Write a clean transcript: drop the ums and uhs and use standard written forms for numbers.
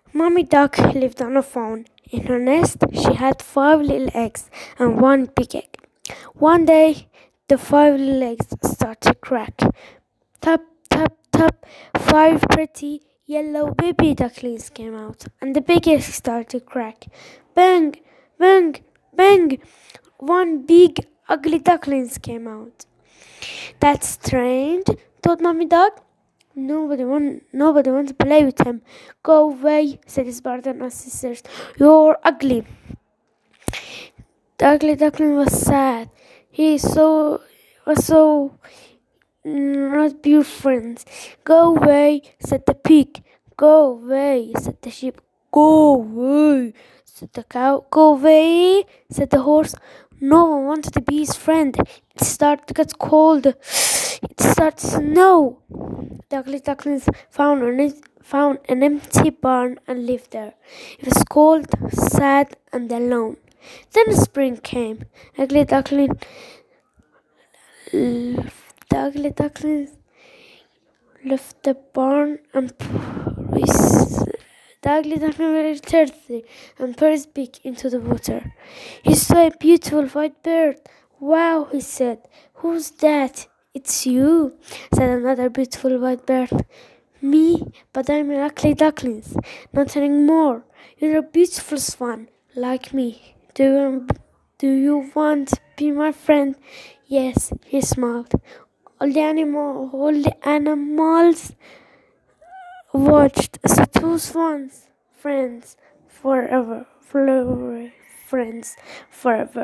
Mommy Duck lived on a farm. In her nest, she had 5 little eggs and one big egg. One day, the 5 little eggs started to crack. Tap, tap, tap. 5 pretty yellow baby ducklings came out, and the big egg started to crack. Bang, bang, bang. One big ugly duckling came out. That's strange, thought Mommy Duck. Nobody wants to play with him. Go away, said his brother and sisters. You're ugly. The ugly duckling was sad. He was so not be your friends. Go away, said the pig. Go away, said the sheep. Go away, said the cow. Go away, said the horse. No one wanted to be his friend. It started to get cold. It started to snow. The ugly ducklings found an empty barn and lived there. It was cold, sad, and alone. Then spring came. Ugly duckling, the ugly ducklings left the barn and the ugly duckling was thirsty and put his beak into the water. He saw a beautiful white bird. Wow, he said. Who's that? It's you, said another beautiful white bird. Me, but I'm an ugly duckling, not anymore. You're a beautiful swan, like me. Do you want to be my friend? Yes, he smiled. All the animals watched the two swans, friends forever, friends forever.